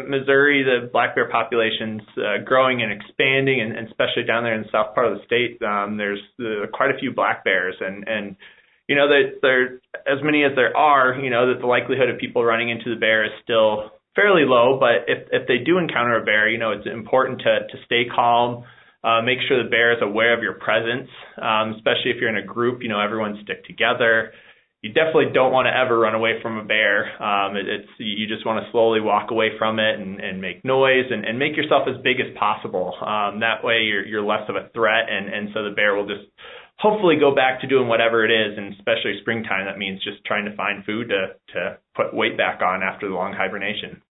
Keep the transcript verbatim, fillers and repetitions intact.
Missouri, the black bear population's uh, growing and expanding, and, and especially down there in the south part of the state, um, there's uh, quite a few black bears, and and you know that there, as many as there are, you know that the likelihood of people running into the bear is still fairly low. But if if they do encounter a bear, you know it's important to to stay calm. Uh, make sure the bear is aware of your presence, um, especially if you're in a group. You know, everyone stick together. You definitely don't want to ever run away from a bear. Um, it, it's you just want to slowly walk away from it and, and make noise and, and make yourself as big as possible. Um, that way, you're you're less of a threat, and, and so the bear will just hopefully go back to doing whatever it is. And especially springtime, that means just trying to find food to to put weight back on after the long hibernation.